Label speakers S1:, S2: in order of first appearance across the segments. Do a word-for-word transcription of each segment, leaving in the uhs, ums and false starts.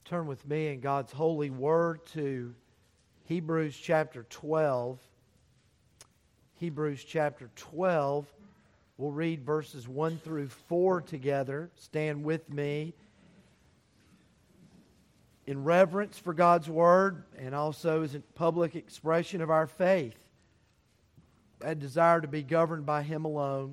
S1: Turn with me in God's holy word to Hebrews chapter twelve. Hebrews chapter twelve. We'll read verses one through four together. Stand with me in reverence for God's word and also as a public expression of our faith. A desire to be governed by Him alone.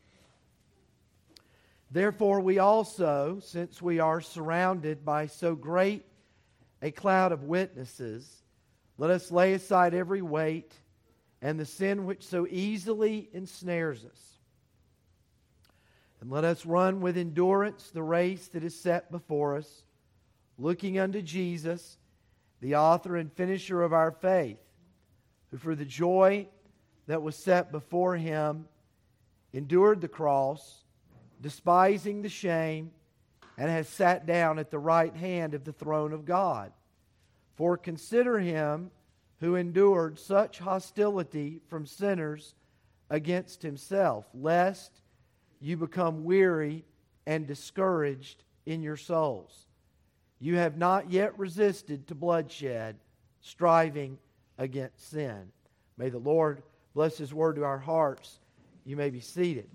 S1: Therefore we also, since we are surrounded by so great a cloud of witnesses, let us lay aside every weight and the sin which so easily ensnares us. And let us run with endurance the race that is set before us, looking unto Jesus, the author and finisher of our faith, who for the joy that was set before Him endured the cross, despising the shame, and has sat down at the right hand of the throne of God. For consider Him who endured such hostility from sinners against Himself, lest you become weary and discouraged in your souls. You have not yet resisted to bloodshed, striving against sin. May the Lord bless His word to our hearts. You may be seated.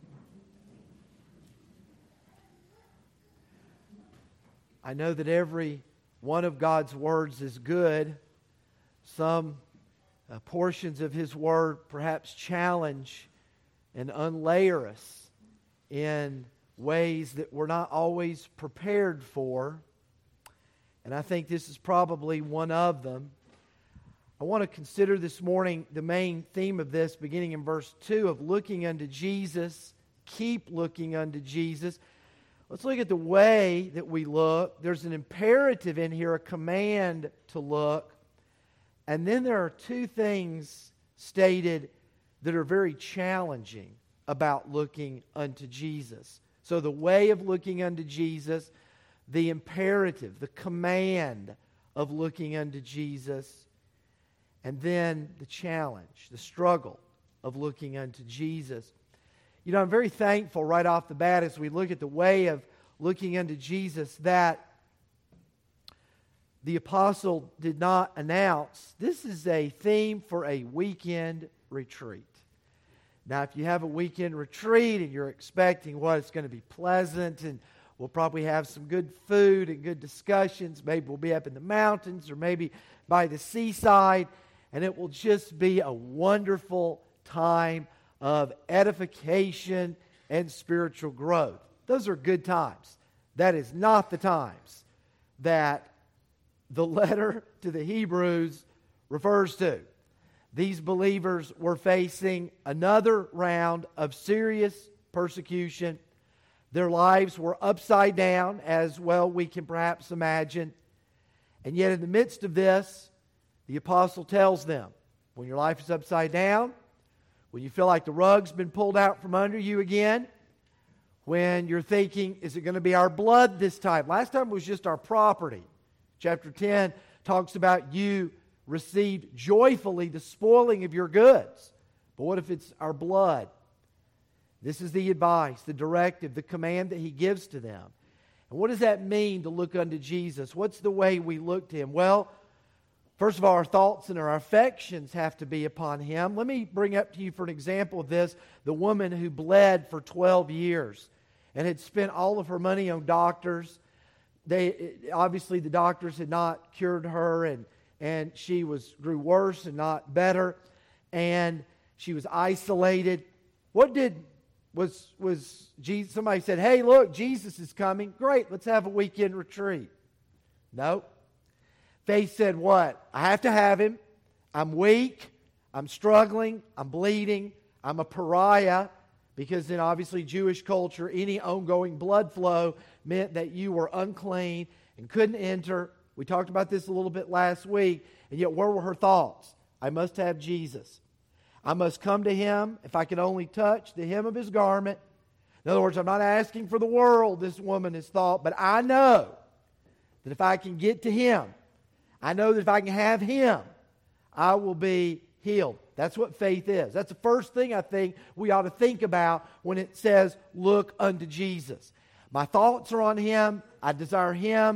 S1: I know that every one of God's words is good. Some uh, portions of His word perhaps challenge and unlayer us in ways that we're not always prepared for. And I think this is probably one of them. I want to consider this morning the main theme of this, beginning in verse two, of looking unto Jesus. Keep looking unto Jesus. Let's look at the way that we look. There's an imperative in here, a command to look. And then there are two things stated that are very challenging about looking unto Jesus. So the way of looking unto Jesus, the imperative, the command of looking unto Jesus, and then the challenge, the struggle of looking unto Jesus. You know, I'm very thankful right off the bat as we look at the way of looking unto Jesus that the apostle did not announce this is a theme for a weekend retreat. Now, if you have a weekend retreat and you're expecting what it's going to be pleasant and we'll probably have some good food and good discussions, maybe we'll be up in the mountains or maybe by the seaside, and it will just be a wonderful time of edification and spiritual growth. Those are good times. That is not the times that the letter to the Hebrews refers to. These believers were facing another round of serious persecution. Their lives were upside down, as well we can perhaps imagine. And yet in the midst of this, the apostle tells them, when your life is upside down, when you feel like the rug's been pulled out from under you again, when you're thinking, is it going to be our blood this time? Last time it was just our property. Chapter ten talks about you received joyfully the spoiling of your goods. But what if it's our blood? This is the advice, the directive, the command that he gives to them. And what does that mean to look unto Jesus? What's the way we look to Him? Well, first of all, our thoughts and our affections have to be upon Him. Let me bring up to you for an example of this, the woman who bled for twelve years and had spent all of her money on doctors. They obviously the doctors had not cured her, and, and she was grew worse and not better, and she was isolated. What did was was Jesus? Somebody said, "Hey, look, Jesus is coming. Great, let's have a weekend retreat." Nope. Faith said what? I have to have Him. I'm weak. I'm struggling. I'm bleeding. I'm a pariah. Because in obviously Jewish culture, any ongoing blood flow meant that you were unclean and couldn't enter. We talked about this a little bit last week. And yet where were her thoughts? I must have Jesus. I must come to Him if I can only touch the hem of His garment. In other words, I'm not asking for the world, this woman has thought, but I know that if I can get to Him, I know that if I can have Him, I will be healed. That's what faith is. That's the first thing I think we ought to think about when it says, look unto Jesus. My thoughts are on Him. I desire Him.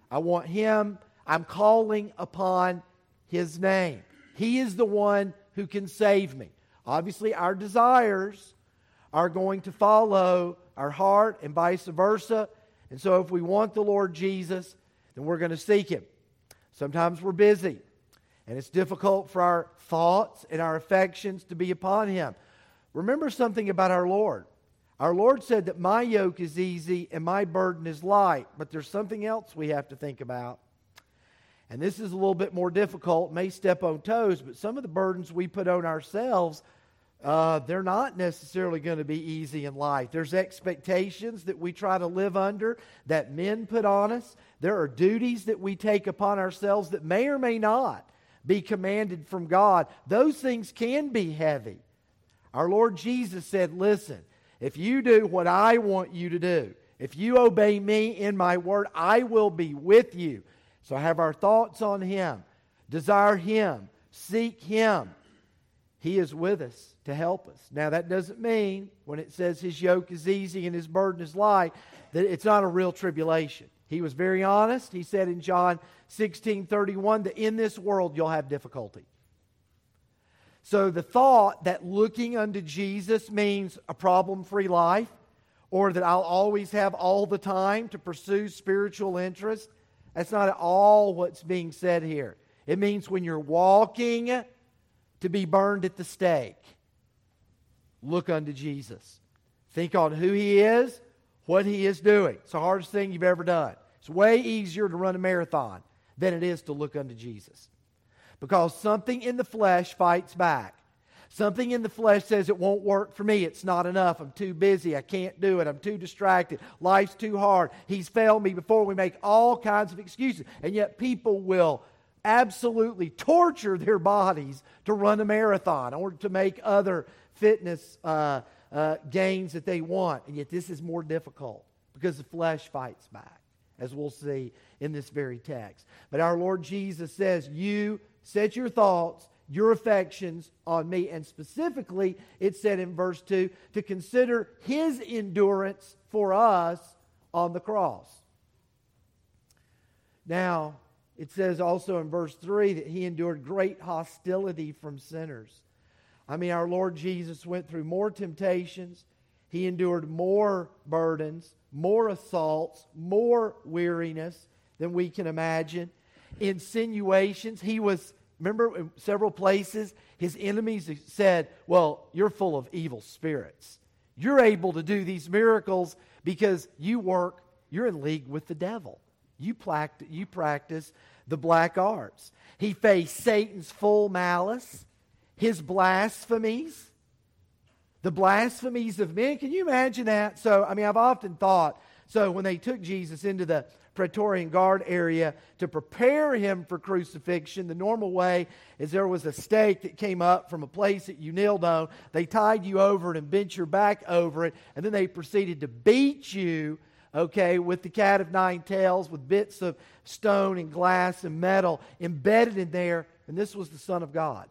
S1: I want Him. I'm calling upon His name. He is the one who can save me. Obviously, our desires are going to follow our heart and vice versa. And so if we want the Lord Jesus, then we're going to seek Him. Sometimes we're busy, and it's difficult for our thoughts and our affections to be upon Him. Remember something about our Lord. Our Lord said that my yoke is easy and my burden is light. But there's something else we have to think about. And this is a little bit more difficult, may step on toes, but some of the burdens we put on ourselves, uh, they're not necessarily going to be easy in life. There's expectations that we try to live under that men put on us. There are duties that we take upon ourselves that may or may not be commanded from God. Those things can be heavy. Our Lord Jesus said, listen, if you do what I want you to do, if you obey me in my word, I will be with you. So have our thoughts on Him, desire Him, seek Him. He is with us to help us. Now that doesn't mean when it says His yoke is easy and His burden is light, that it's not a real tribulation. He was very honest. He said in John sixteen thirty-one that in this world you'll have difficulty. So the thought that looking unto Jesus means a problem-free life, or that I'll always have all the time to pursue spiritual interest, that's not at all what's being said here. It means when you're walking to be burned at the stake, look unto Jesus. Think on who He is, what He is doing. It's the hardest thing you've ever done. It's way easier to run a marathon than it is to look unto Jesus. Because something in the flesh fights back. Something in the flesh says it won't work for me. It's not enough. I'm too busy. I can't do it. I'm too distracted. Life's too hard. He's failed me before. We make all kinds of excuses. And yet people will absolutely torture their bodies to run a marathon or to make other fitness uh, uh, gains that they want. And yet this is more difficult because the flesh fights back, as we'll see in this very text. But our Lord Jesus says, you set your thoughts, your affections on me. And specifically, it said in verse two, to consider His endurance for us on the cross. Now, it says also in verse three that He endured great hostility from sinners. I mean, our Lord Jesus went through more temptations. He endured more burdens, more assaults, more weariness than we can imagine. Insinuations. He was, remember in several places, His enemies said, well, you're full of evil spirits. You're able to do these miracles because you work, you're in league with the devil. You practice, you practice the black arts. He faced Satan's full malice, his blasphemies, the blasphemies of men. Can you imagine that? So, I mean, I've often thought, so when they took Jesus into the Praetorian Guard area to prepare Him for crucifixion, the normal way is there was a stake that came up from a place that you kneeled on. They tied you over it and bent your back over it, and then they proceeded to beat you, okay, with the cat of nine tails, with bits of stone and glass and metal embedded in there, and this was the Son of God.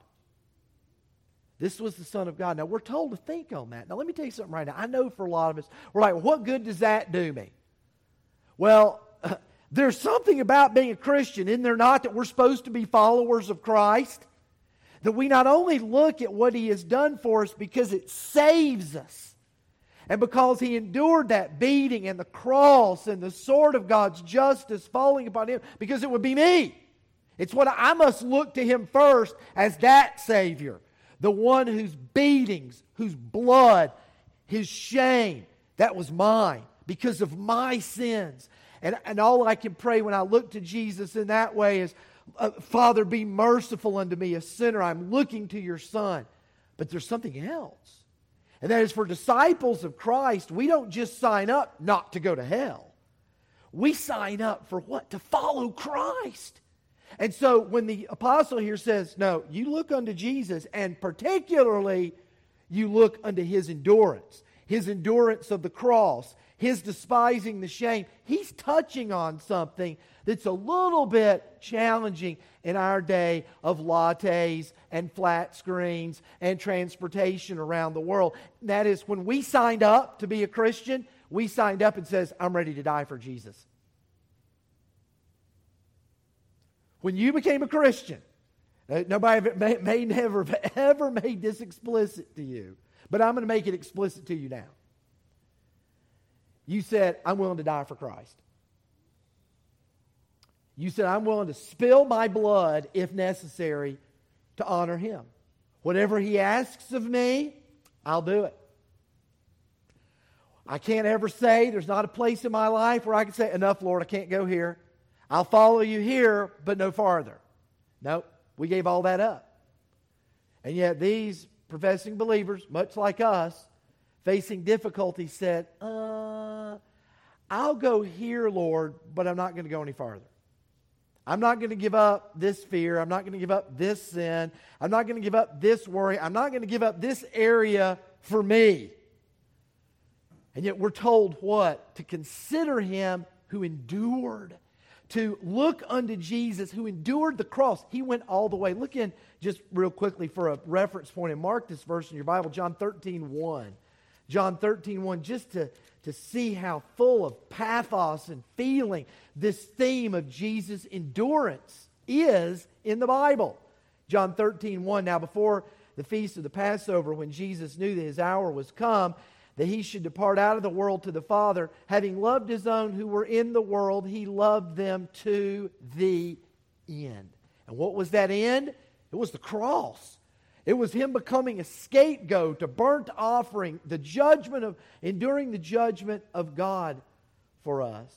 S1: This was the Son of God. Now, we're told to think on that. Now, let me tell you something right now. I know for a lot of us, we're like, what good does that do me? Well, uh, there's something about being a Christian, isn't there not, that we're supposed to be followers of Christ? That we not only look at what He has done for us because it saves us, and because He endured that beating and the cross and the sword of God's justice falling upon Him, because it would be me. It's what I, I must look to Him first as that Savior. The one whose beatings, whose blood, His shame, that was mine because of my sins. And, and all I can pray when I look to Jesus in that way is, uh, Father, be merciful unto me, a sinner. I'm looking to your Son. But there's something else. And that is, for disciples of Christ, we don't just sign up not to go to hell. We sign up for what? To follow Christ. And so when the apostle here says, no, you look unto Jesus, and particularly you look unto His endurance, His endurance of the cross, His despising the shame, he's touching on something that's a little bit challenging in our day of lattes and flat screens and transportation around the world. And that is, when we signed up to be a Christian, we signed up and says, I'm ready to die for Jesus. When you became a Christian, uh, nobody may, may never have ever made this explicit to you, but I'm going to make it explicit to you now. You said, I'm willing to die for Christ. You said, I'm willing to spill my blood if necessary to honor Him. Whatever He asks of me, I'll do it. I can't ever say, there's not a place in my life where I can say, enough, Lord, I can't go here. I'll follow you here, but no farther. Nope, we gave all that up. And yet these professing believers, much like us, facing difficulty, said, uh, I'll go here, Lord, but I'm not going to go any farther. I'm not going to give up this fear. I'm not going to give up this sin. I'm not going to give up this worry. I'm not going to give up this area for me. And yet we're told what? To consider Him who endured. To look unto Jesus who endured the cross. He went all the way. Look in just real quickly for a reference point and mark this verse in your Bible, John thirteen one. John thirteen one, just to, to see how full of pathos and feeling this theme of Jesus' endurance is in the Bible. John thirteen one, now before the feast of the Passover, when Jesus knew that His hour was come, that He should depart out of the world to the Father, having loved His own who were in the world, He loved them to the end. And what was that end? It was the cross. It was Him becoming a scapegoat, a burnt offering, the judgment of, enduring the judgment of God for us.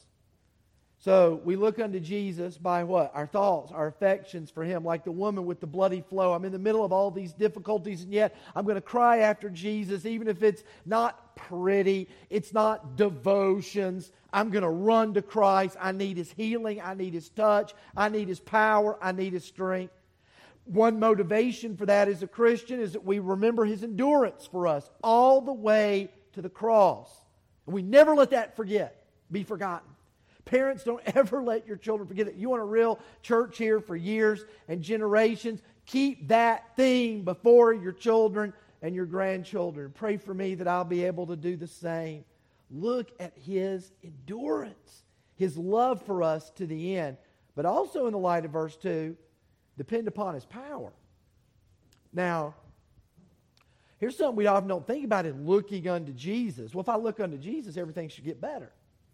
S1: So we look unto Jesus by what? Our thoughts, our affections for Him, like the woman with the bloody flow. I'm in the middle of all these difficulties, and yet I'm going to cry after Jesus, even if it's not pretty, it's not devotions. I'm going to run to Christ. I need His healing. I need His touch. I need His power. I need His strength. One motivation for that as a Christian is that we remember His endurance for us all the way to the cross. And we never let that forget, be forgotten. Parents, don't ever let your children forget it. You want a real church here for years and generations, keep that theme before your children and your grandchildren. Pray for me that I'll be able to do the same. Look at His endurance, His love for us to the end. But also in the light of verse two, depend upon His power. Now, here's something we often don't think about in looking unto Jesus. Well, if I look unto Jesus, everything should get better.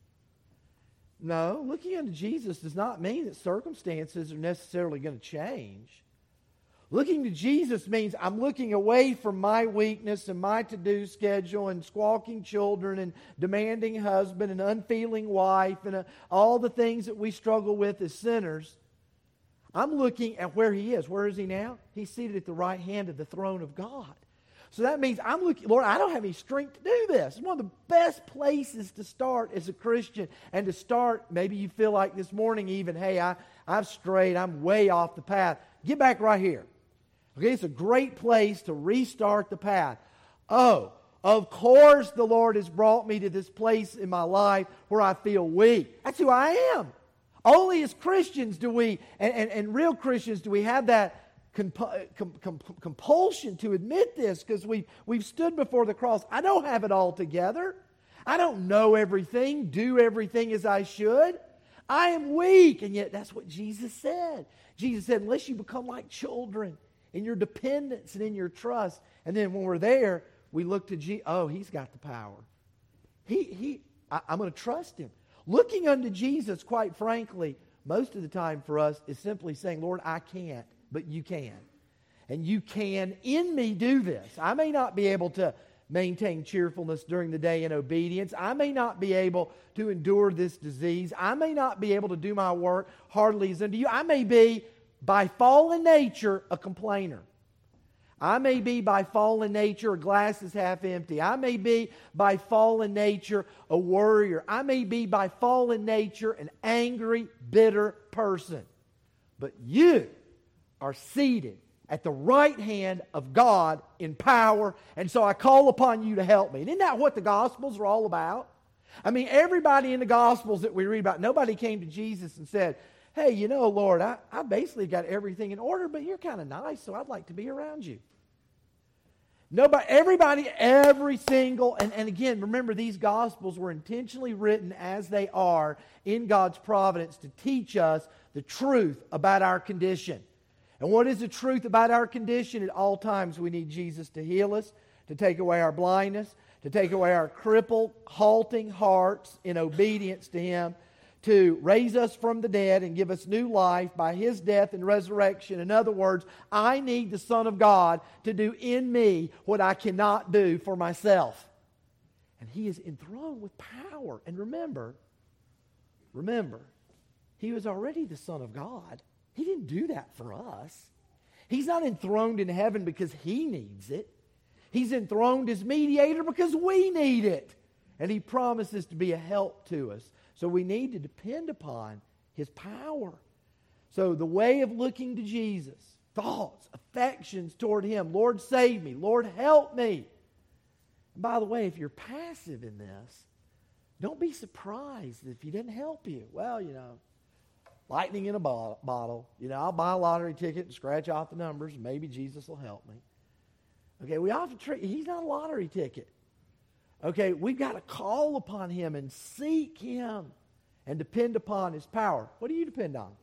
S1: No, looking unto Jesus does not mean that circumstances are necessarily going to change. Looking to Jesus means I'm looking away from my weakness and my to-do schedule and squawking children and demanding husband and unfeeling wife and uh, all the things that we struggle with as sinners. I'm looking at where He is. Where is He now? He's seated at the right hand of the throne of God. So that means I'm looking, Lord, I don't have any strength to do this. It's one of the best places to start as a Christian and to start, maybe you feel like this morning even, hey, I, I've strayed, I'm way off the path. Get back right here. Okay, it's a great place to restart the path. Oh, of course the Lord has brought me to this place in my life where I feel weak. That's who I am. Only as Christians do we, and, and, and real Christians, do we have that comp- comp- comp- compulsion to admit this because we've, we've stood before the cross. I don't have it all together. I don't know everything, do everything as I should. I am weak, and yet that's what Jesus said. Jesus said, unless you become like children in your dependence and in your trust, and then when we're there, we look to Jesus. Oh, He's got the power. He, he, I, I'm going to trust Him. Looking unto Jesus, quite frankly, most of the time for us is simply saying, Lord, I can't, but You can. And You can in me do this. I may not be able to maintain cheerfulness during the day in obedience. I may not be able to endure this disease. I may not be able to do my work heartily as unto You. I may be, by fallen nature, a complainer. I may be by fallen nature a glass is half empty. I may be by fallen nature a worrier. I may be by fallen nature an angry, bitter person. But You are seated at the right hand of God in power, and so I call upon You to help me. And isn't that what the Gospels are all about? I mean, everybody in the Gospels that we read about, nobody came to Jesus and said, hey, you know, Lord, I, I basically got everything in order, but You're kind of nice, so I'd like to be around You. Nobody, everybody, every single, and, and again, remember these Gospels were intentionally written as they are in God's providence to teach us the truth about our condition. And what is the truth about our condition? At all times we need Jesus to heal us, to take away our blindness, to take away our crippled, halting hearts in obedience to Him, to raise us from the dead and give us new life by His death and resurrection. In other words, I need the Son of God to do in me what I cannot do for myself. And He is enthroned with power. And remember, remember, He was already the Son of God. He didn't do that for us. He's not enthroned in heaven because He needs it. He's enthroned as mediator because we need it. And He promises to be a help to us. So we need to depend upon His power. So the way of looking to Jesus, thoughts, affections toward Him. Lord, save me. Lord, help me. And by the way, if you're passive in this, don't be surprised if He didn't help you. Well, you know, lightning in a bottle. You know, I'll buy a lottery ticket and scratch off the numbers, and maybe Jesus will help me. Okay, we often treat, He's not a lottery ticket. Okay, we've got to call upon Him and seek Him and depend upon His power. What do you depend on?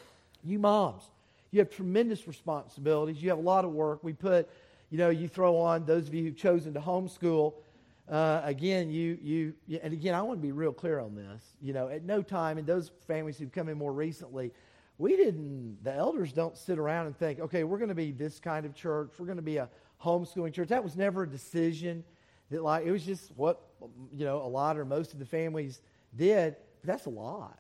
S1: You moms, you have tremendous responsibilities. You have a lot of work. We put, you know, you throw on, those of you who've chosen to homeschool, uh, again, you, you, and again, I want to be real clear on this. You know, at no time, and those families who've come in more recently, we didn't, the elders don't sit around and think, okay, we're going to be this kind of church. We're going to be a homeschooling church. That was never a decision. That like it was just what, you know, a lot or most of the families did. But that's a lot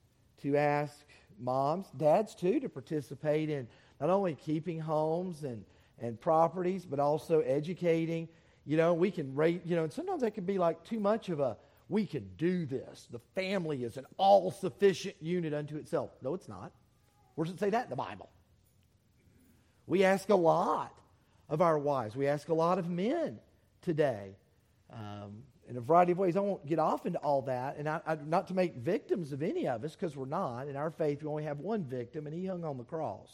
S1: to ask moms, dads too, to participate in not only keeping homes and, and properties, but also educating. You know, we can rate, you know, and sometimes that can be like too much of a, we can do this. The family is an all-sufficient unit unto itself. No, it's not. Where does it say that in the Bible? We ask a lot of our wives. We ask a lot of men today, um, in a variety of ways. I won't get off into all that, and I, I, not to make victims of any of us, because we're not. In our faith, we only have one victim, and He hung on the cross.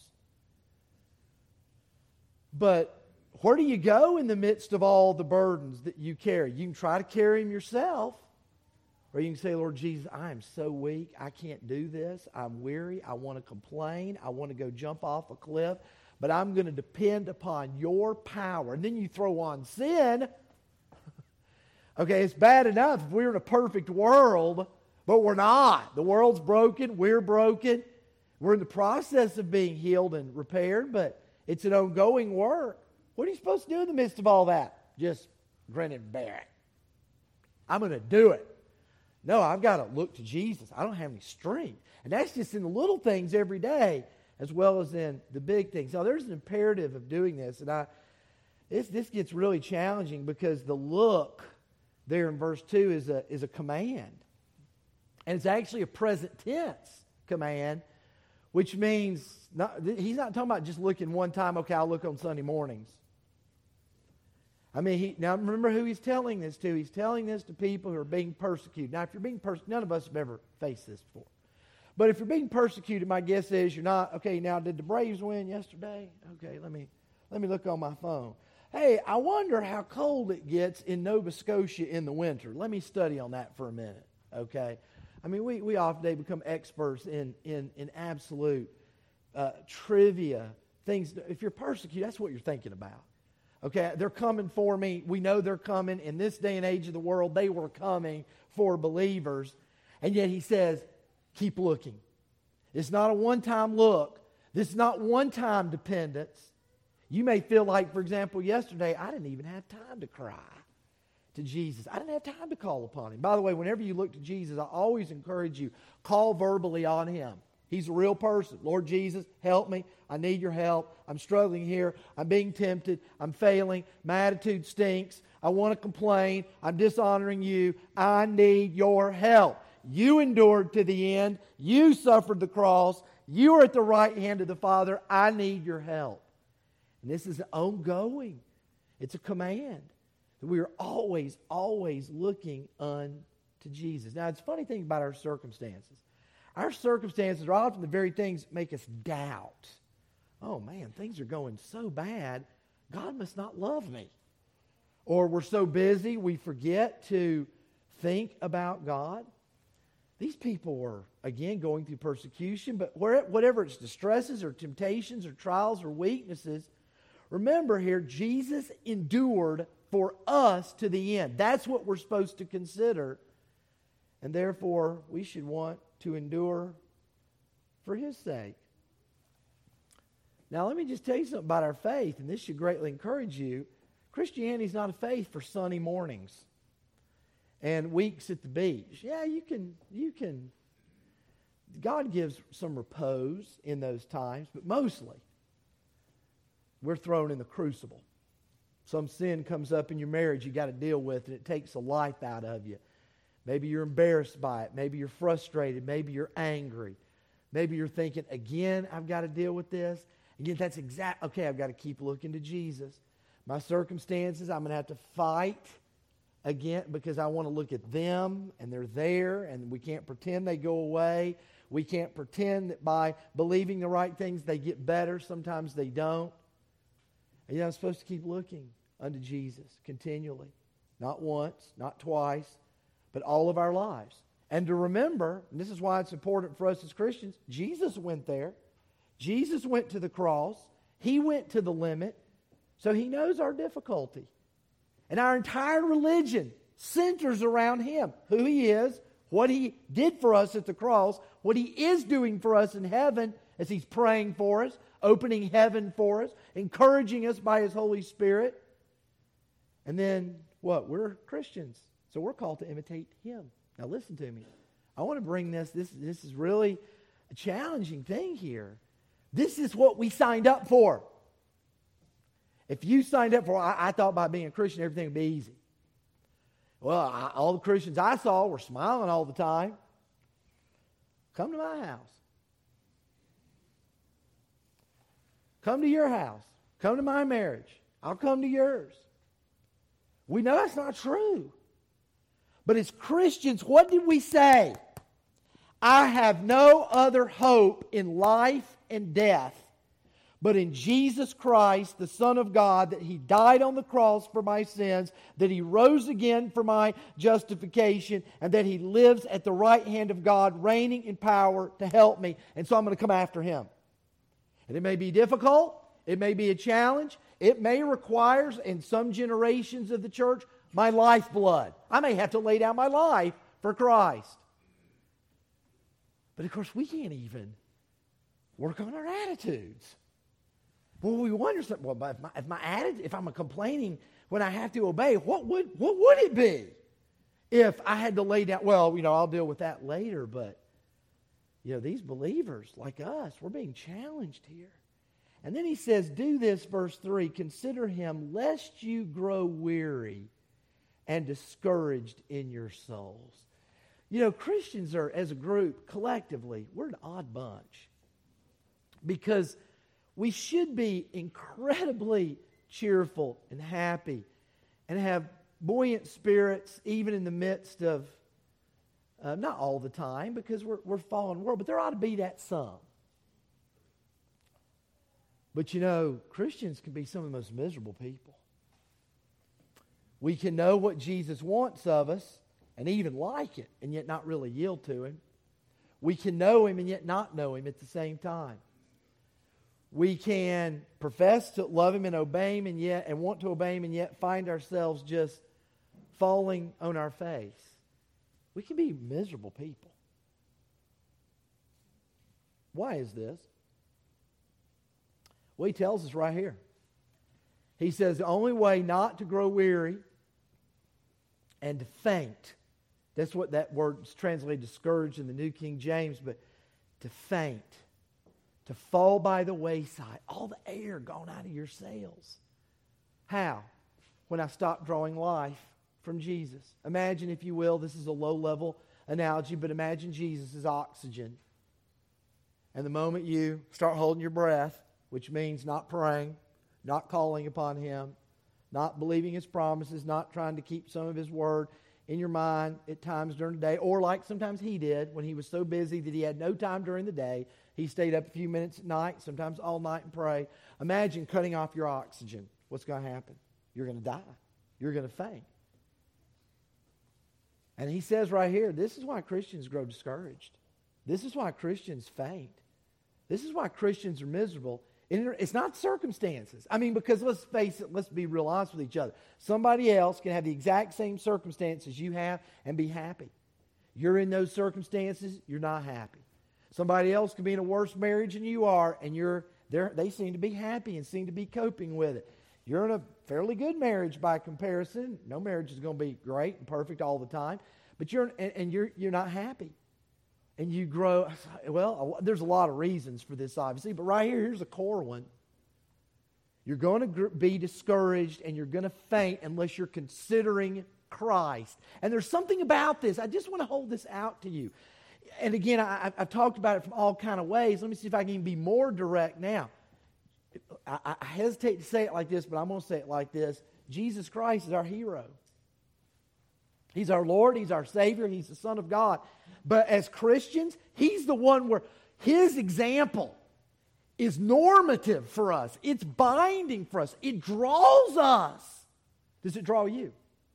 S1: But where do you go in the midst of all the burdens that you carry? You can try to carry them yourself, or you can say, Lord Jesus, I am so weak. I can't do this. I'm weary. I want to complain. I want to go jump off a cliff. But I'm going to depend upon Your power. And then you throw on sin. Okay, it's bad enough if we're in a perfect world, but we're not. The world's broken. We're broken. We're in the process of being healed and repaired, but it's an ongoing work. What are you supposed to do in the midst of all that? Just grin and bear it. I'm going to do it. No, I've got to look to Jesus. I don't have any strength. And that's just in the little things every day, as well as in the big things. Now, there's an imperative of doing this, and I this this gets really challenging because the look there in verse two is a is a command. And it's actually a present tense command, which means not, He's not talking about just looking one time, okay, I'll look on Sunday mornings. I mean, he, now remember who He's telling this to. He's telling this to people who are being persecuted. Now, if you're being persecuted, none of us have ever faced this before. But if you're being persecuted, my guess is you're not, okay, now did the Braves win yesterday? Okay, let me let me look on my phone. Hey, I wonder how cold it gets in Nova Scotia in the winter. Let me study on that for a minute, okay? I mean, we, we often become experts in, in, in absolute uh, trivia, things. If you're persecuted, that's what you're thinking about. Okay, they're coming for me. We know they're coming. In this day and age of the world, they were coming for believers. And yet He says, keep looking. It's not a one-time look. This is not one-time dependence. You may feel like, for example, yesterday, I didn't even have time to cry to Jesus. I didn't have time to call upon Him. By the way, whenever you look to Jesus, I always encourage you, call verbally on Him. He's a real person. Lord Jesus, help me. I need Your help. I'm struggling here. I'm being tempted. I'm failing. My attitude stinks. I want to complain. I'm dishonoring You. I need Your help. You endured to the end. You suffered the cross. You are at the right hand of the Father. I need Your help. And this is ongoing. It's a command that we are always, always looking unto Jesus. Now, it's a funny thing about our circumstances. Our circumstances are often the very things that make us doubt. Oh, man, things are going so bad. God must not love me. Or we're so busy, we forget to think about God. these people were, again, going through persecution, but whatever it's distresses or temptations or trials or weaknesses, remember here, Jesus endured for us to the end. That's what we're supposed to consider. And therefore, we should want to endure for His sake. Now, let me just tell you something about our faith, and this should greatly encourage you. Christianity is not a faith for sunny mornings and weeks at the beach. Yeah, you can, you can. God gives some repose in those times, but mostly we're thrown in the crucible. Some sin comes up in your marriage you got to deal with, and it takes the life out of you. Maybe you're embarrassed by it. Maybe you're frustrated. Maybe you're angry. Maybe you're thinking, again, I've got to deal with this. Again, that's exact. Okay, I've got to keep looking to Jesus. My circumstances, I'm going to have to fight again because I want to look at them, and they're there, and we can't pretend they go away. We can't pretend that by believing the right things they get better. Sometimes they don't. And you know, I'm supposed to keep looking unto Jesus continually. Not once, not twice, but all of our lives. And to remember, and this is why it's important for us as Christians, Jesus went there. Jesus went to the cross. He went to the limit. So He knows our difficulty. And our entire religion centers around Him. Who He is, what He did for us at the cross, what He is doing for us in heaven as He's praying for us, opening heaven for us, encouraging us by His Holy Spirit. And then what? We're Christians. So we're called to imitate Him. Now listen to me. I want to bring this, this, this is really a challenging thing here. This is what we signed up for. If you signed up for, I, I thought by being a Christian everything would be easy. Well, I, all the Christians I saw were smiling all the time. Come to my house. Come to your house. Come to my marriage. I'll come to yours. We know that's not true. But as Christians, what did we say? I have no other hope in life and death but in Jesus Christ, the Son of God, that He died on the cross for my sins, that He rose again for my justification, and that He lives at the right hand of God, reigning in power to help me. And so I'm going to come after Him. And it may be difficult. It may be a challenge. It may require, in some generations of the church, my lifeblood. I may have to lay down my life for Christ. But of course, we can't even work on our attitudes. Well, we wonder, well, if my, if my attitude, if I'm a complaining when I have to obey, what would what would it be if I had to lay down? Well, you know, I'll deal with that later. But you know, these believers like us, we're being challenged here. And then he says, "Do this," verse three. "Consider him, lest you grow weary and discouraged in your souls." You know, Christians are, as a group, collectively, we're an odd bunch because we should be incredibly cheerful and happy and have buoyant spirits even in the midst of, uh, not all the time because we're, we're a fallen world, but there ought to be that some. But you know, Christians can be some of the most miserable people. We can know what Jesus wants of us and even like it and yet not really yield to Him. We can know Him and yet not know Him at the same time. We can profess to love Him and obey Him and yet and want to obey Him and yet find ourselves just falling on our face. We can be miserable people. Why is this? Well, He tells us right here. He says the only way not to grow weary and to faint. That's what that word is translated discouraged in the New King James, but to faint. To fall by the wayside. All the air gone out of your sails. How? When I stop drawing life from Jesus. Imagine, if you will, this is a low-level analogy, but imagine Jesus is oxygen. And the moment you start holding your breath, which means not praying, not calling upon Him, not believing His promises, not trying to keep some of His word in your mind at times during the day, or like sometimes He did when He was so busy that He had no time during the day. He stayed up a few minutes at night, sometimes all night, and pray. Imagine cutting off your oxygen. What's going to happen? You're going to die. You're going to faint. And he says right here, this is why Christians grow discouraged. This is why Christians faint. This is why Christians are miserable. It's not circumstances. I mean, because let's face it, let's be real honest with each other. Somebody else can have the exact same circumstances you have and be happy. You're in those circumstances, you're not happy. Somebody else can be in a worse marriage than you are, and you're they seem to be happy and seem to be coping with it. You're in a fairly good marriage by comparison. No marriage is going to be great and perfect all the time, but you're and, and you're you're not happy. And you grow, well, there's a lot of reasons for this, obviously, but right here, here's a core one. You're going to gr- be discouraged and you're going to faint unless you're considering Christ. And there's something about this. I just want to hold this out to you. And again, I, I've talked about it from all kind of ways. Let me see if I can even be more direct now. I, I hesitate to say it like this, but I'm going to say it like this. Jesus Christ is our hero. He's our Lord. He's our Savior. He's the Son of God. But as Christians, He's the one where His example is normative for us. It's binding for us. It draws us. Does it draw you?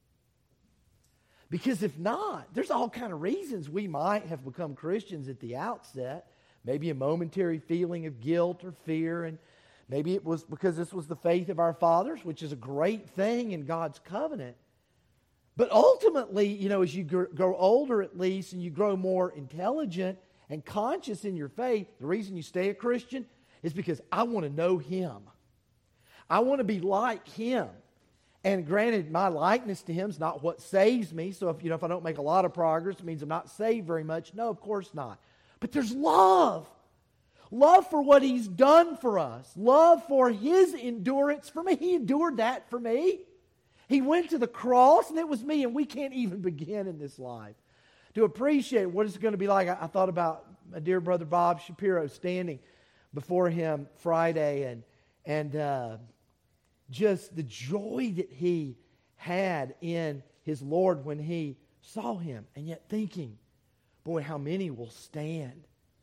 S1: Because if not, there's all kind of reasons we might have become Christians at the outset. Maybe a momentary feeling of guilt or fear, and maybe it was because this was the faith of our fathers, which is a great thing in God's covenant. But ultimately, you know, as you grow older at least, and you grow more intelligent and conscious in your faith, the reason you stay a Christian is because I want to know Him. I want to be like Him. And granted, my likeness to Him is not what saves me. So if, you know, if I don't make a lot of progress, it means I'm not saved very much. No, of course not. But there's love. Love for what He's done for us. Love for His endurance for me. He endured that for me. He went to the cross, and it was me, and we can't even begin in this life to appreciate what it's going to be like. I, I thought about my dear brother Bob Shapiro standing before Him Friday, and and uh, just the joy that he had in his Lord when he saw Him, and yet thinking, boy, how many will stand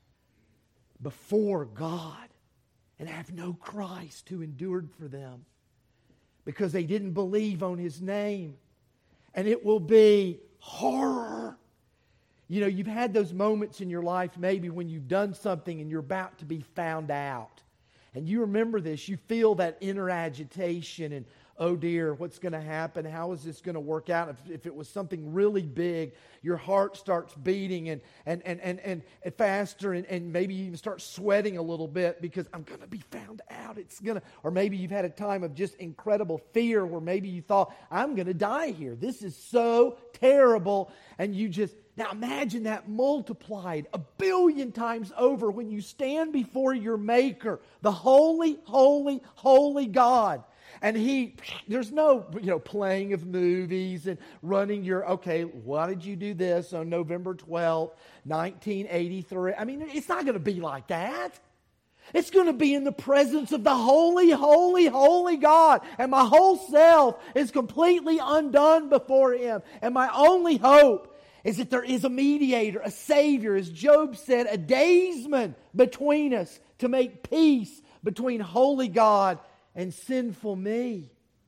S1: before God and have no Christ who endured for them, because they didn't believe on His name. And it will be horror. You know, you've had those moments in your life maybe when you've done something and you're about to be found out. And you remember this. You feel that inner agitation and, oh dear, what's going to happen? How is this going to work out? If, if it was something really big, your heart starts beating and and and and, and, and faster, and, and maybe you even start sweating a little bit because I'm going to be found out. It's going to, or maybe you've had a time of just incredible fear where maybe you thought, I'm going to die here. This is so terrible. And you just, now imagine that multiplied a billion times over when you stand before your Maker, the holy, holy, holy God. And He, there's no, you know, playing of movies and running your, okay, why did you do this on November twelfth, nineteen eighty-three? I mean, it's not going to be like that. It's going to be in the presence of the holy, holy, holy God. And my whole self is completely undone before Him. And my only hope is that there is a mediator, a Savior, as Job said, a daysman between us to make peace between holy God and sinful me.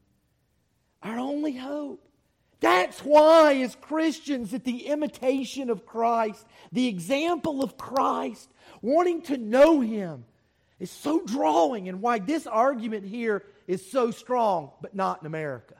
S1: Our only hope. That's why, as Christians, that the imitation of Christ, the example of Christ, wanting to know Him, is so drawing, and why this argument here is so strong, but not in America.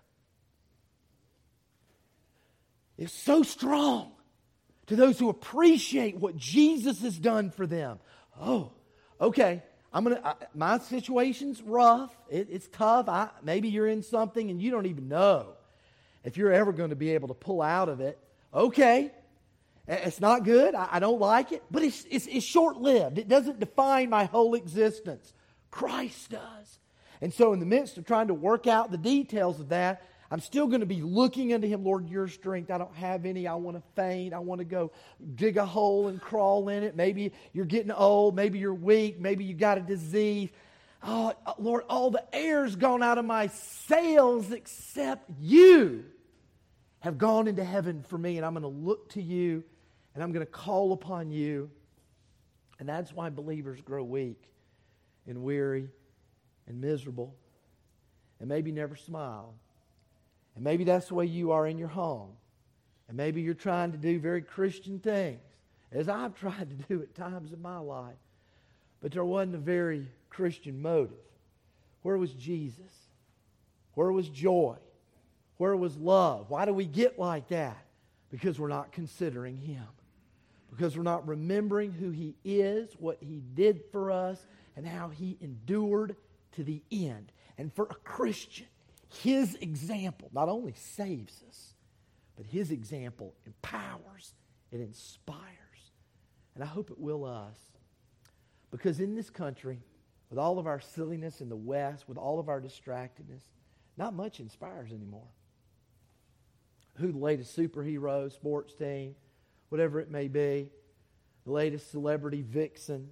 S1: It's so strong to those who appreciate what Jesus has done for them. Oh, okay. I'm gonna. I, my situation's rough. It, it's tough. I, maybe you're in something and you don't even know if you're ever going to be able to pull out of it. Okay, it's not good. I, I don't like it, but it's, it's, it's short-lived. It doesn't define my whole existence. Christ does. And so in the midst of trying to work out the details of that, I'm still going to be looking unto Him. Lord, your strength, I don't have any. I want to faint. I want to go dig a hole and crawl in it. Maybe you're getting old. Maybe you're weak. Maybe you got a disease. Oh, Lord, all the air's gone out of my sails except you have gone into heaven for me. And I'm going to look to you and I'm going to call upon you. And that's why believers grow weak and weary and miserable and maybe never smile. And maybe that's the way you are in your home. And maybe you're trying to do very Christian things, as I've tried to do at times in my life. But there wasn't a very Christian motive. Where was Jesus? Where was joy? Where was love? Why do we get like that? Because we're not considering Him. Because we're not remembering who He is, what He did for us, and how He endured to the end. And for a Christian, His example not only saves us, but His example empowers, it inspires. And I hope it will us. Because in this country, with all of our silliness in the West, with all of our distractedness, not much inspires anymore. Who the latest superhero, sports team, whatever it may be, the latest celebrity vixen.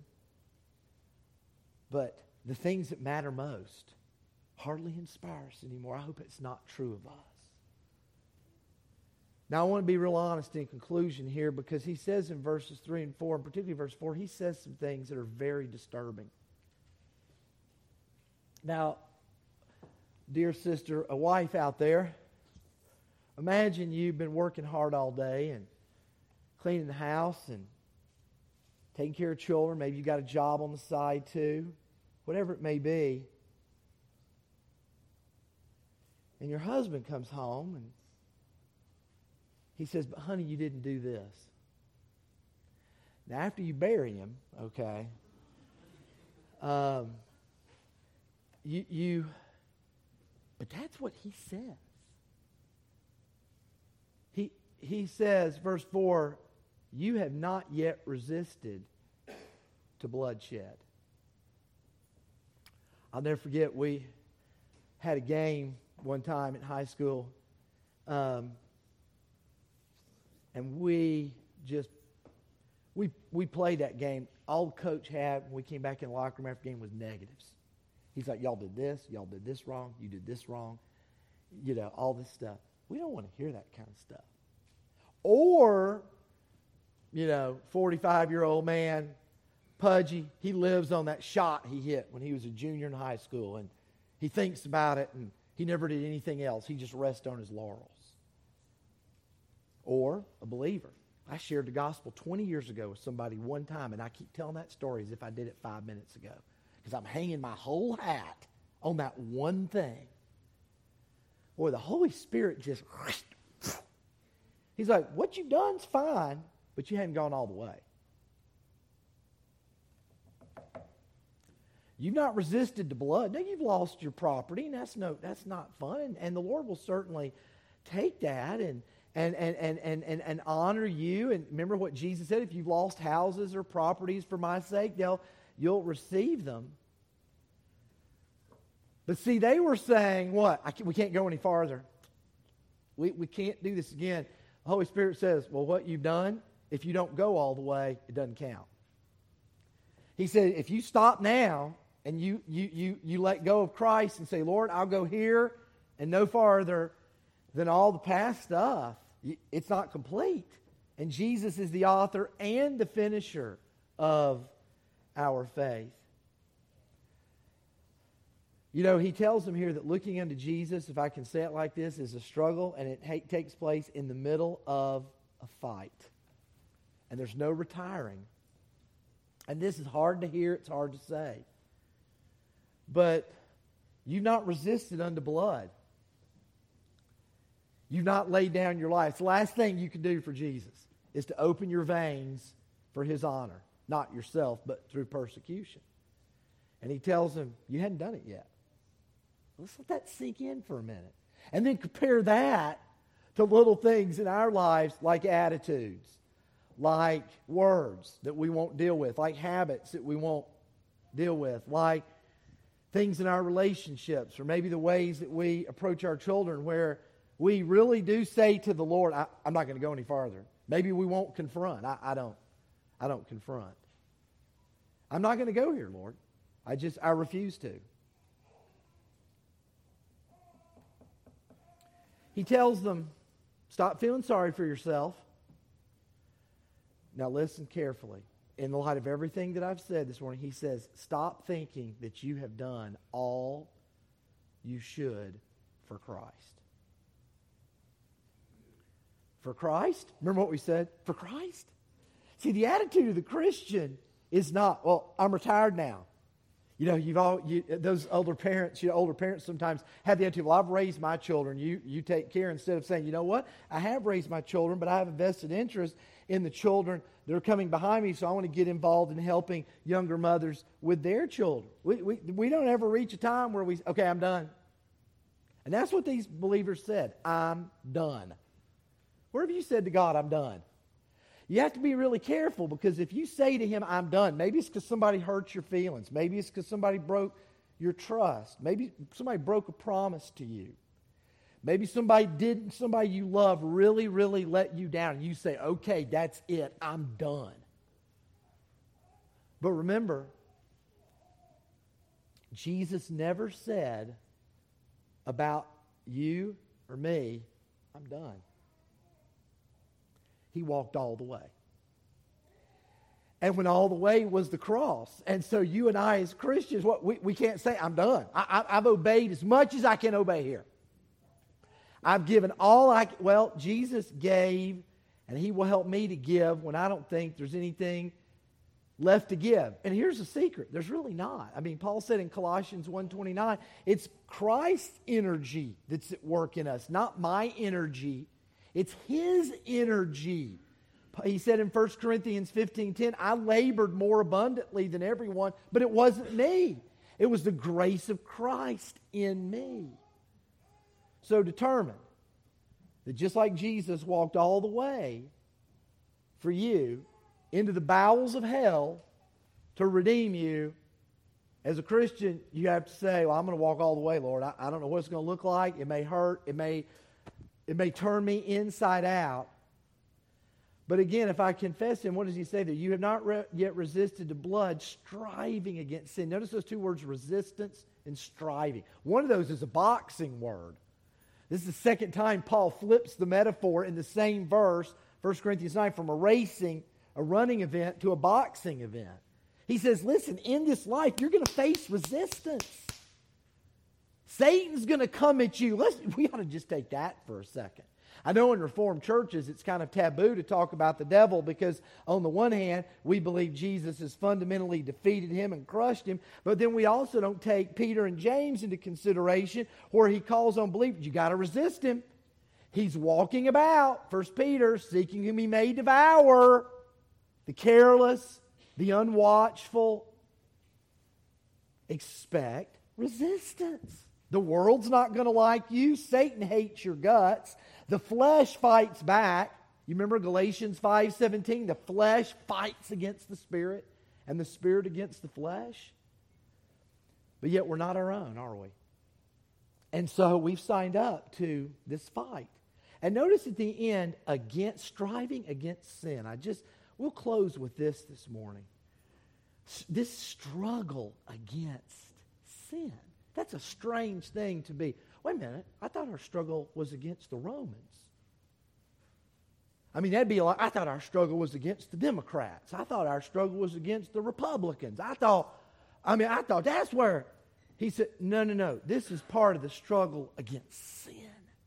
S1: But the things that matter most hardly inspire us anymore. I hope it's not true of us. Now, I want to be real honest in conclusion here, because he says in verses three and four, and particularly verse four, he says some things that are very disturbing. Now, dear sister, a wife out there, imagine you've been working hard all day and cleaning the house and taking care of children. Maybe you got a job on the side too. Whatever it may be. And your husband comes home and he says, but honey, you didn't do this. Now, after you bury him, okay, um, you, you, but that's what he says. He, he says, verse four, you have not yet resisted to bloodshed. I'll never forget, we had a game one time in high school, um, and we just, we we played that game. All the coach had when we came back in the locker room after the game was negatives. He's like, y'all did this, y'all did this wrong, you did this wrong, you know, all this stuff. We don't want to hear that kind of stuff. Or, you know, forty-five-year-old man, pudgy, he lives on that shot he hit when he was a junior in high school, and he thinks about it, and he never did anything else. He just rests on his laurels. Or a believer. I shared the gospel twenty years ago with somebody one time, and I keep telling that story as if I did it five minutes ago, because I'm hanging my whole hat on that one thing. Boy, the Holy Spirit just, he's like, what you've done's fine, but you haven't gone all the way. You've not resisted the blood. Now, you've lost your property, and that's no, that's not fun. And, and the Lord will certainly take that and and and, and, and and and honor you. And remember what Jesus said: if you've lost houses or properties for my sake, they'll you'll receive them. But see, they were saying, what? I can't, we can't go any farther. We we can't do this again. The Holy Spirit says, well, what you've done, if you don't go all the way, it doesn't count. He said, if you stop now and you you you you let go of Christ and say, Lord, I'll go here and no farther than all the past stuff, it's not complete. And Jesus is the author and the finisher of our faith. You know, he tells them here that looking unto Jesus, if I can say it like this, is a struggle, and it ha- takes place in the middle of a fight. And there's no retiring. And this is hard to hear, it's hard to say. But you've not resisted unto blood. You've not laid down your life. It's the last thing you can do for Jesus is to open your veins for His honor. Not yourself, but through persecution. And he tells them, you hadn't done it yet. Let's let that sink in for a minute. And then compare that to little things in our lives like attitudes, like words that we won't deal with, like habits that we won't deal with, like things in our relationships, or maybe the ways that we approach our children where we really do say to the Lord, I, I'm not going to go any farther. Maybe we won't confront. I, I don't. I don't confront. I'm not going to go here, Lord. I just, I refuse to. He tells them, stop feeling sorry for yourself. Now listen carefully. In the light of everything that I've said this morning, he says, stop thinking that you have done all you should for Christ. For Christ? Remember what we said? For Christ? See, the attitude of the Christian is not, well, I'm retired now. You know, you've all you, those older parents, you know, older parents sometimes have the attitude, well, I've raised my children. You you take care, instead of saying, you know what, I have raised my children, but I have a vested interest in the children that are coming behind me, so I want to get involved in helping younger mothers with their children. We we we don't ever reach a time where we, okay, I'm done. And that's what these believers said. I'm done. Where have you said to God, I'm done? You have to be really careful, because if you say to him, I'm done, maybe it's because somebody hurt your feelings. Maybe it's because somebody broke your trust. Maybe somebody broke a promise to you. Maybe somebody didn't, somebody you love really, really let you down. And you say, okay, that's it. I'm done. But remember, Jesus never said about you or me, I'm done. He walked all the way. And when all the way was the cross. And so you and I as Christians, what we, we can't say, I'm done. I, I, I've obeyed as much as I can obey here. I've given all I can. Well, Jesus gave, and he will help me to give when I don't think there's anything left to give. And here's the secret. There's really not. I mean, Paul said in Colossians one twenty-nine, it's Christ's energy that's at work in us, not my energy. It's his energy. He said in First Corinthians fifteen ten, I labored more abundantly than everyone, but it wasn't me. It was the grace of Christ in me. So determine that just like Jesus walked all the way for you into the bowels of hell to redeem you, as a Christian, you have to say, well, I'm going to walk all the way, Lord. I, I don't know what it's going to look like. It may hurt. It may... It may turn me inside out. But again, if I confess him, what does he say there? You have not re- yet resisted to blood, striving against sin. Notice those two words, resistance and striving. One of those is a boxing word. This is the second time Paul flips the metaphor in the same verse, First Corinthians nine, from a racing, a running event to a boxing event. He says, listen, in this life, you're going to face resistance. Satan's going to come at you. Let's, we ought to just take that for a second. I know in Reformed churches it's kind of taboo to talk about the devil because on the one hand, we believe Jesus has fundamentally defeated him and crushed him, but then we also don't take Peter and James into consideration where he calls on believers, you got to resist him. He's walking about, First Peter, seeking whom he may devour, the careless, the unwatchful. Expect resistance. The world's not going to like you. Satan hates your guts. The flesh fights back. You remember Galatians five seventeen? The flesh fights against the Spirit and the Spirit against the flesh. But yet we're not our own, are we? And so we've signed up to this fight. And notice at the end, against striving against sin. I just, we'll close with this this morning. This struggle against sin. That's a strange thing to be. Wait a minute, I thought our struggle was against the Romans. I mean, that'd be like, I thought our struggle was against the Democrats. I thought our struggle was against the Republicans. I thought, I mean, I thought that's where, he said, no, no, no, this is part of the struggle against sin.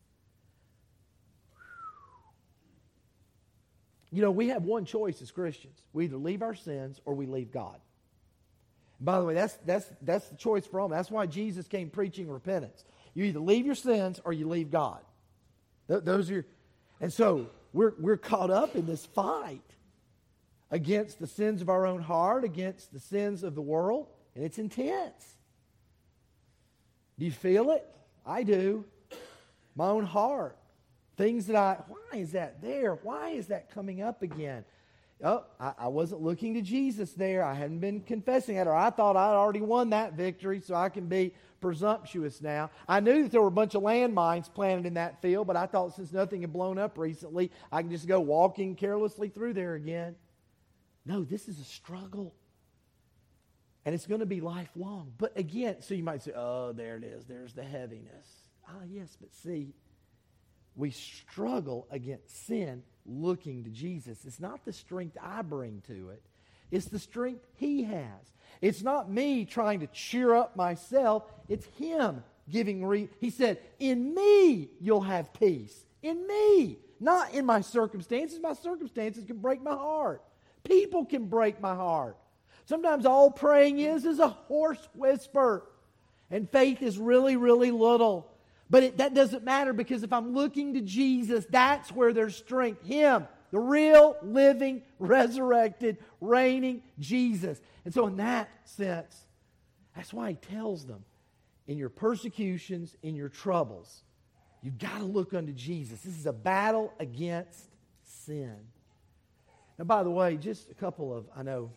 S1: You know, we have one choice as Christians. We either leave our sins or we leave God. By the way, that's that's that's the choice for all. That's why Jesus came preaching repentance. You either leave your sins or you leave God. Th- those are your, and so we're we're caught up in this fight against the sins of our own heart, against the sins of the world, and it's intense. Do you feel it? I do. My own heart. Things that I, why is that there? Why is that coming up again? Oh, I, I wasn't looking to Jesus there. I hadn't been confessing that, or I thought I'd already won that victory, so I can be presumptuous now. I knew that there were a bunch of landmines planted in that field, but I thought since nothing had blown up recently, I can just go walking carelessly through there again. No, this is a struggle. And it's going to be lifelong. But again, so you might say, oh, there it is. There's the heaviness. Ah, yes, but see, we struggle against sin looking to Jesus. It's not the strength I bring to it. It's the strength He has. It's not me trying to cheer up myself. It's Him giving re- He said, in me you'll have peace. In me. Not in my circumstances. My circumstances can break my heart. People can break my heart. Sometimes all praying is is a hoarse whisper. And faith is really, really little. But it, that doesn't matter, because if I'm looking to Jesus, that's where there's strength. Him, the real, living, resurrected, reigning Jesus. And so in that sense, that's why he tells them, in your persecutions, in your troubles, you've got to look unto Jesus. This is a battle against sin. Now, by the way, just a couple of, I know,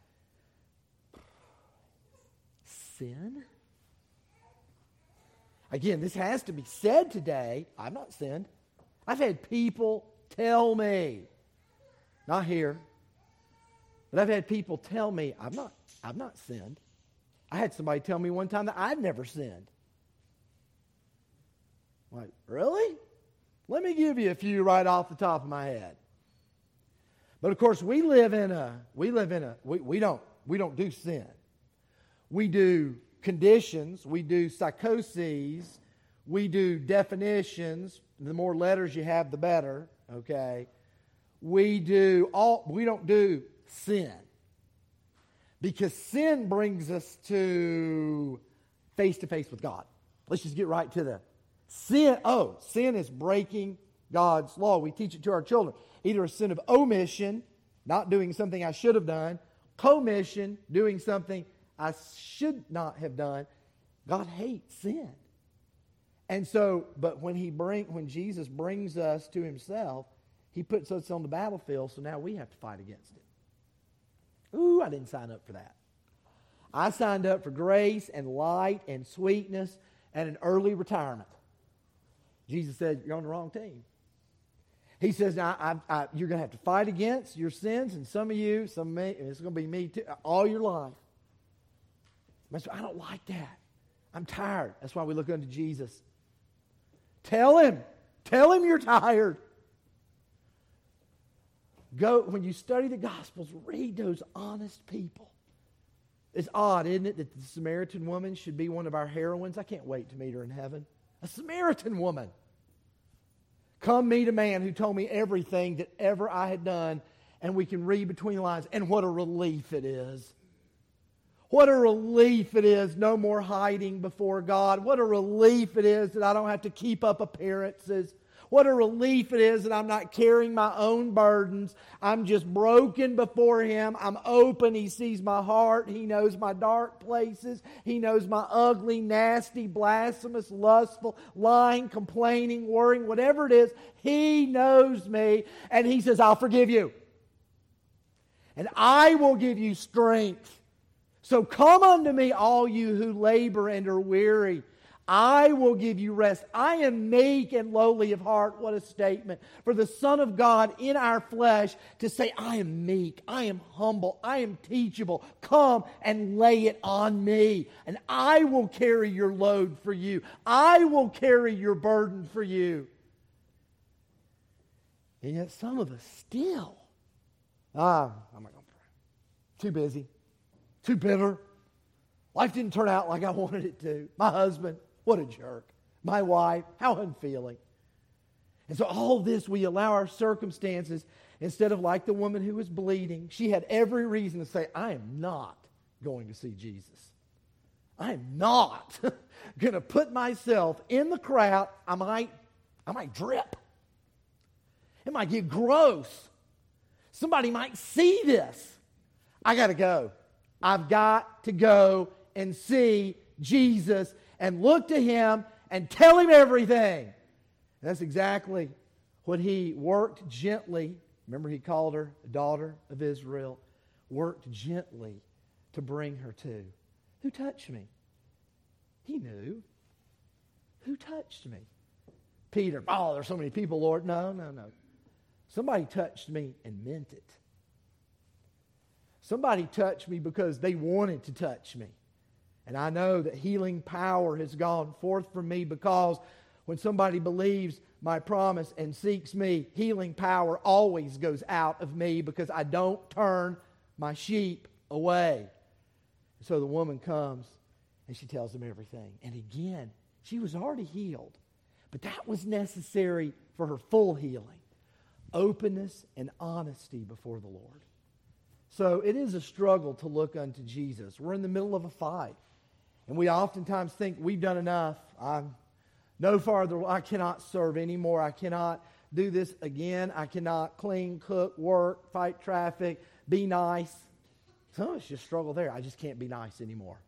S1: sin? Again, this has to be said today. I've not sinned. I've had people tell me, not here, but I've had people tell me, I've not, I've not sinned. I had somebody tell me one time that I'd never sinned. I'm like, really? Let me give you a few right off the top of my head. But of course, we live in a, we live in a, we, we don't, we don't do sin. We do conditions, we do psychoses, we do definitions. The more letters you have, the better, okay? We do all, we don't do sin. Because sin brings us to face-to-face with God. Let's just get right to the sin. Oh, sin is breaking God's law. We teach it to our children. Either a sin of omission, not doing something I should have done, commission, doing something I should not have done. God hates sin. And so, but when he bring, when Jesus brings us to himself, he puts us on the battlefield, so now we have to fight against it. Ooh, I didn't sign up for that. I signed up for grace and light and sweetness and an early retirement. Jesus said, you're on the wrong team. He says, now I, I, you're going to have to fight against your sins, and some of you, some of me, and it's going to be me too, all your life. I don't like that. I'm tired. That's why we look unto Jesus. Tell him. Tell him you're tired. Go, when you study the Gospels, read those honest people. It's odd, isn't it, that the Samaritan woman should be one of our heroines? I can't wait to meet her in heaven. A Samaritan woman. Come meet a man who told me everything that ever I had done, and we can read between the lines. And what a relief it is. What a relief it is, no more hiding before God. What a relief it is that I don't have to keep up appearances. What a relief it is that I'm not carrying my own burdens. I'm just broken before him. I'm open. He sees my heart. He knows my dark places. He knows my ugly, nasty, blasphemous, lustful, lying, complaining, worrying, whatever it is. He knows me. And he says, I'll forgive you. And I will give you strength. So come unto me, all you who labor and are weary. I will give you rest. I am meek and lowly of heart. What a statement. For the Son of God in our flesh to say, I am meek, I am humble, I am teachable. Come and lay it on me, and I will carry your load for you. I will carry your burden for you. And yet some of us still, ah, I'm not going to pray. Too busy. Too bitter. Life didn't turn out like I wanted it to. My husband, what a jerk. My wife, how unfeeling. And so all this, we allow our circumstances, instead of like the woman who was bleeding, she had every reason to say, I am not going to see Jesus. I am not going to put myself in the crowd. I might, I might drip. It might get gross. Somebody might see this. I got to go. I've got to go and see Jesus and look to him and tell him everything. And that's exactly what he worked gently. Remember, he called her a daughter of Israel. Worked gently to bring her to. Who touched me? He knew. Who touched me? Peter. Oh, there's so many people, Lord. No, no, no. Somebody touched me and meant it. Somebody touched me because they wanted to touch me. And I know that healing power has gone forth from me, because when somebody believes my promise and seeks me, healing power always goes out of me, because I don't turn my sheep away. So the woman comes and she tells him everything. And again, she was already healed. But that was necessary for her full healing. openness and honesty before the Lord. So it is a struggle to look unto Jesus. We're in the middle of a fight. And we oftentimes think we've done enough. I'm no farther. I cannot serve anymore. I cannot do this again. I cannot clean, cook, work, fight traffic, be nice. Some of us just struggle there. I just can't be nice anymore.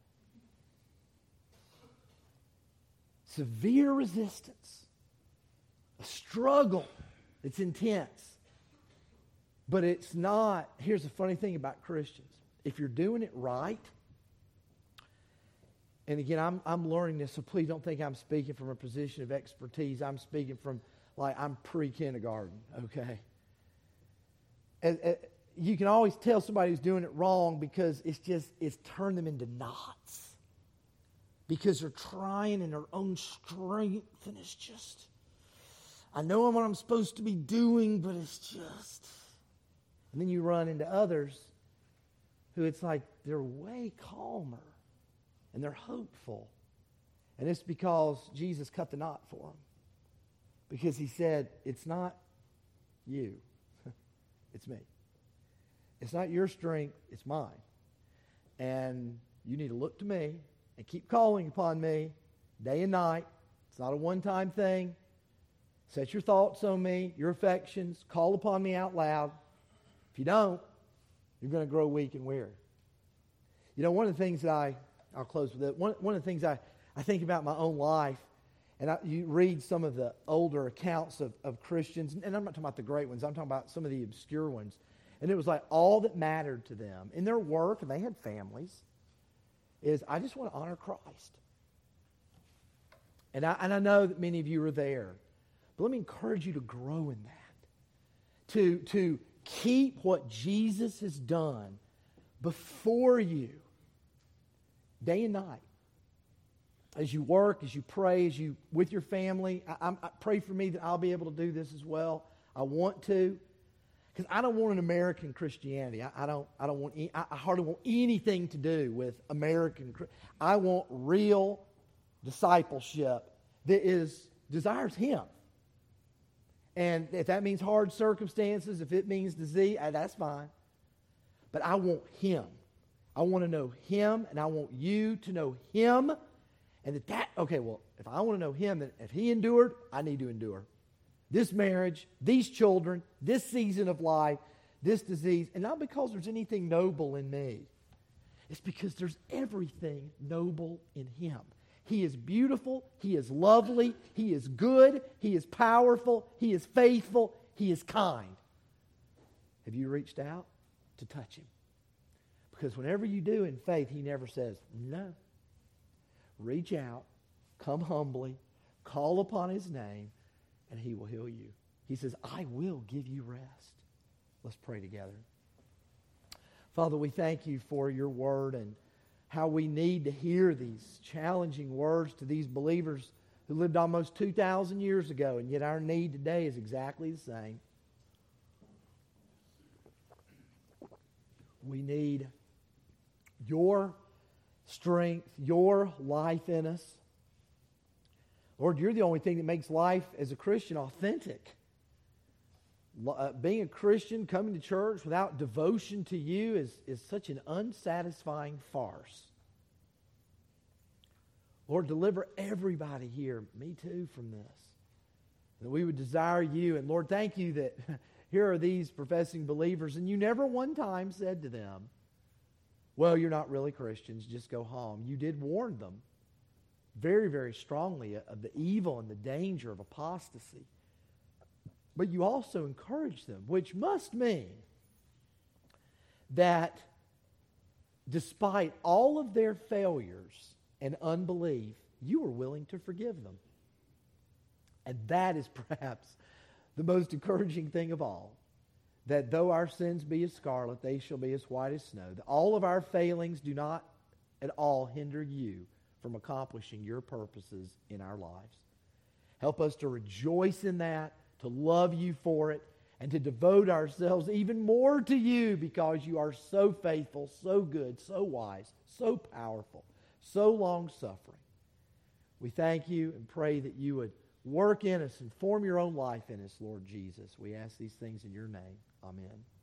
S1: Severe resistance. A struggle. It's intense. But it's not. Here's the funny thing about Christians. If you're doing it right, and again, I'm, I'm learning this, so please don't think I'm speaking from a position of expertise. I'm speaking from, like, I'm pre-kindergarten, okay? And, and you can always tell somebody who's doing it wrong because it's just, it's turned them into knots. Because they're trying in their own strength, and it's just, I know what I'm supposed to be doing, but it's just... And then you run into others who it's like they're way calmer and they're hopeful. And it's because Jesus cut the knot for them. Because he said, it's not you, it's me. It's not your strength, it's mine. And you need to look to me and keep calling upon me day and night. It's not a one-time thing. Set your thoughts on me, your affections, call upon me out loud. If you don't, you're going to grow weak and weary. You know, one of the things that I, I'll close with it, one, one of the things I, I think about my own life, and I, you read some of the older accounts of, of Christians, and I'm not talking about the great ones, I'm talking about some of the obscure ones, and it was like all that mattered to them in their work, and they had families, is I just want to honor Christ. And I, and I know that many of you are there, but let me encourage you to grow in that, to to keep what Jesus has done before you day and night. As you work, as you pray, as you with your family, I, I, I pray for me that I'll be able to do this as well. I want to, because I don't want an American Christianity. I, I don't. I don't want. I, I hardly want anything to do with American. I want real discipleship that is desires Him. And if that means hard circumstances, if it means disease, that's fine. But I want Him. I want to know Him, and I want you to know Him. And that, that okay, well, if I want to know Him, then if He endured, I need to endure. This marriage, these children, this season of life, this disease. And not because there's anything noble in me. It's because there's everything noble in Him. He is beautiful. He is lovely. He is good. He is powerful. He is faithful. He is kind. Have you reached out to touch Him? Because whenever you do in faith, He never says, no. Reach out, come humbly, call upon His name, and He will heal you. He says, I will give you rest. Let's pray together. Father, we thank You for Your word and how we need to hear these challenging words to these believers who lived almost two thousand years ago, and yet our need today is exactly the same. We need Your strength, Your life in us. Lord, You're the only thing that makes life as a Christian authentic. Uh, being a Christian, coming to church without devotion to You is, is such an unsatisfying farce. Lord, deliver everybody here, me too, from this. That we would desire You. And Lord, thank You that here are these professing believers, and You never one time said to them, well, you're not really Christians, just go home. You did warn them very, very strongly of the evil and the danger of apostasy. But You also encouraged them, which must mean that despite all of their failures and unbelief, You were willing to forgive them. And that is perhaps the most encouraging thing of all, that though our sins be as scarlet, they shall be as white as snow. That all of our failings do not at all hinder You from accomplishing Your purposes in our lives. Help us to rejoice in that, to love You for it, and to devote ourselves even more to You because You are so faithful, so good, so wise, so powerful, so long-suffering. We thank You and pray that You would Work in us and form your own life in us, Lord Jesus. We ask these things in your name. Amen.